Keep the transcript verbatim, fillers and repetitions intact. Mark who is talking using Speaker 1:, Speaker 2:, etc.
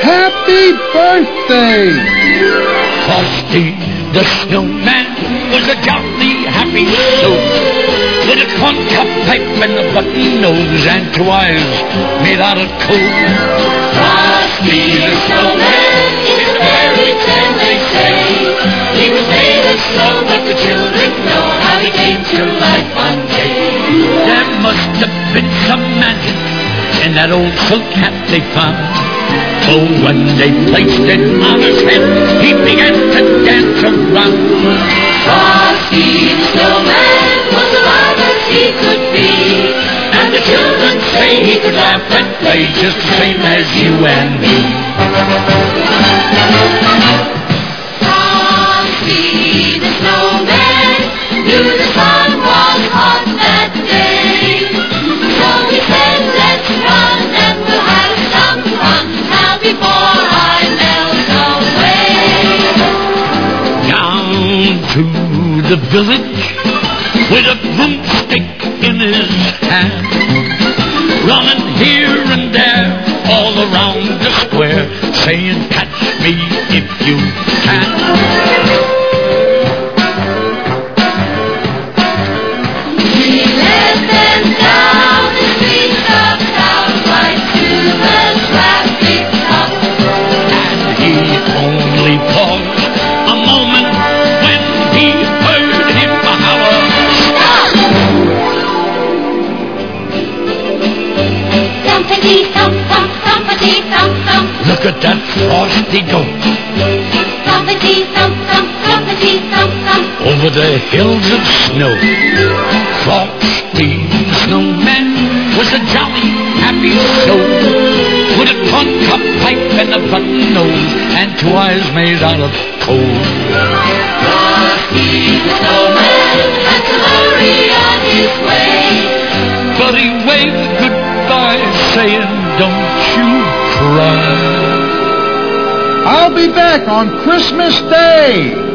Speaker 1: Happy birthday!
Speaker 2: Frosty the Snowman was a jolly happy soul, with a corncob pipe and a button nose and two eyes made out of coal.
Speaker 3: Frosty the Snowman is a fairy tale, they say. He was made of snow, but the children know how he came to life one day.
Speaker 2: There must have been some magic in that old silk hat they found. So when they placed it on his head, he began to dance around.
Speaker 3: Frosty the Snowman was alive as he could be, and the children say he could laugh and play just the same as you and me. Frosty the Snowman knew the sun was hot that day, so he said, let's run and we'll have some fun now before I melt away.
Speaker 2: Down to the village with a broomstick in his hand, running here and there all around the square, saying, catch me if you can.
Speaker 3: He led them down the streets of town, right to the traffic stop.
Speaker 2: And he only paused a moment when he heard him holler,
Speaker 3: Stop! Thumpity thump thump, thumpity thump thump,
Speaker 2: look at that Frosty go,
Speaker 3: thumpity thump thump, thumpity thump thump.
Speaker 2: over the hills of snow. Frosty the Snowman was a jolly happy soul, with a corncob pipe and a button nose and two eyes made out of coal.
Speaker 3: Frosty the Snowman had to hurry on his way,
Speaker 2: But he waved goodbye, saying, don't you cry.
Speaker 1: I'll be back on Christmas Day.